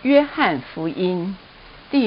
约翰福音第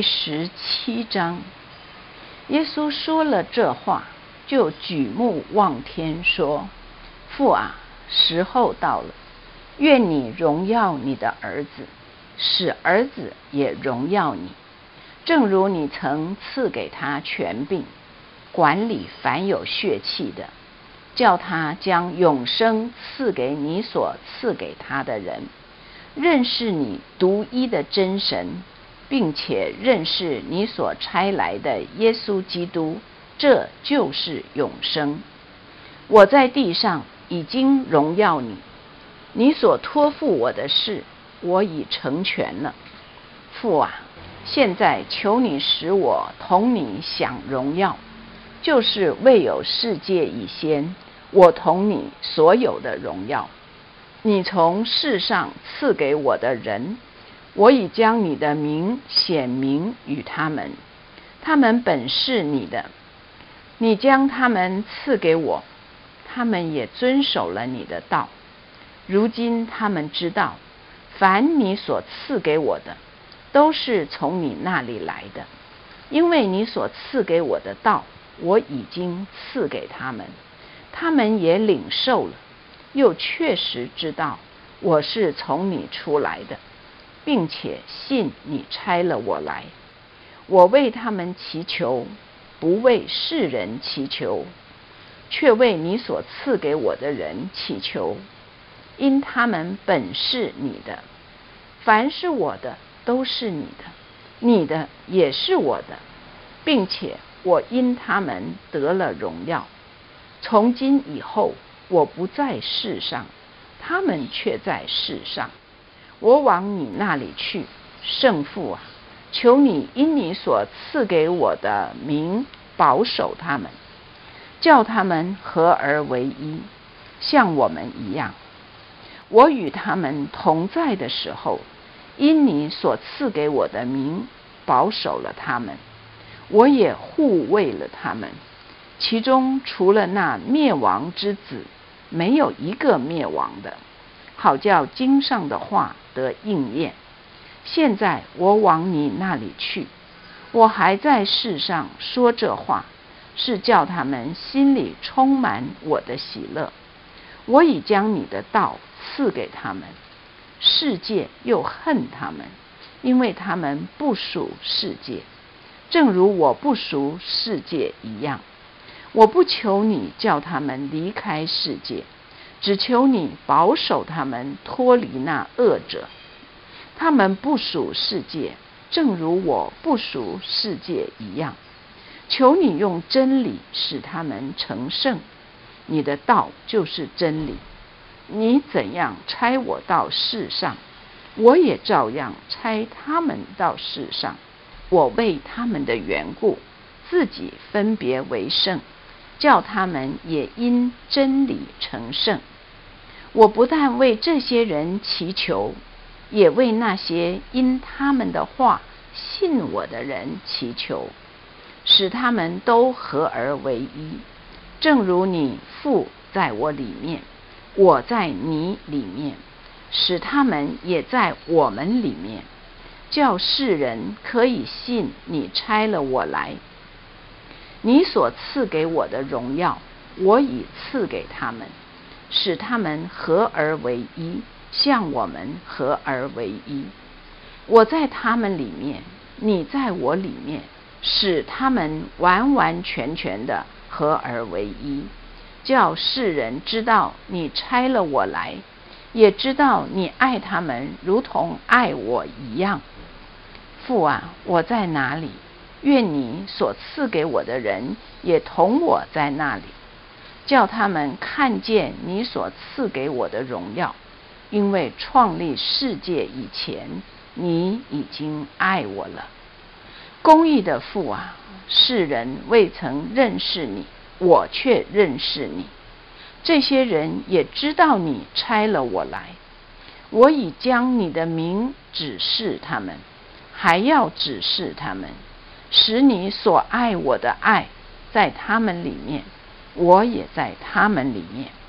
17章，耶稣说了这话，就举目望天说：父啊，时候到了，愿你荣耀你的儿子，使儿子也荣耀你，正如你曾赐给他权柄，管理凡有血气的，叫他将永生赐给你所赐给他的人，认识你独一的真神，并且认识你所差来的耶稣基督，这就是永生。我在地上已经荣耀你，你所托付我的事，我已成全了。父啊，现在求你使我同你享荣耀，就是未有世界以先，我同你所有的荣耀。你从世上赐给我的人，我已将你的名显明与他们，他们本是你的，你将他们赐给我，他们也遵守了你的道。如今他们知道，凡你所赐给我的，都是从你那里来的，因为你所赐给我的道，我已经赐给他们，他们也领受了，又确实知道我是从你出来的，并且信你差了我来。我为他们祈求，不为世人祈求，却为你所赐给我的人祈求，因他们本是你的。凡是我的，都是你的，你的也是我的，并且我因他们得了荣耀。从今以后，我不在世上，他们却在世上。我往你那里去，圣父啊，求你因你所赐给我的名保守他们，叫他们合而为一，像我们一样。我与他们同在的时候，因你所赐给我的名保守了他们，我也护卫了他们，其中除了那灭亡之子，没有一个灭亡的，好叫经上的话得应验。现在我往你那里去，我还在世上说这话，是叫他们心里充满我的喜乐。我已将你的道赐给他们，世界又恨他们，因为他们不属世界，正如我不属世界一样。我不求你叫他们离开世界，只求你保守他们脱离那恶者。他们不属世界，正如我不属世界一样。求你用真理使他们成圣，你的道就是真理。你怎样差我到世上，我也照样差他们到世上。我为他们的缘故，自己分别为圣，叫他们也因真理成圣。我不但为这些人祈求，也为那些因他们的话信我的人祈求，使他们都合而为一，正如你父在我里面，我在你里面，使他们也在我们里面，叫世人可以信你差了我来。你所赐给我的荣耀，我已赐给他们，使他们合而为一，像我们合而为一。我在他们里面，你在我里面，使他们完完全全的合而为一，叫世人知道你差了我来，也知道你爱他们如同爱我一样。父啊，我在哪里，愿你所赐给我的人也同我在那里，叫他们看见你所赐给我的荣耀，因为创立世界以前，你已经爱我了。公义的父啊，世人未曾认识你，我却认识你。这些人也知道你差了我来。我已将你的名指示他们，还要指示他们，使你所爱我的爱在他们里面，我也在他们里面。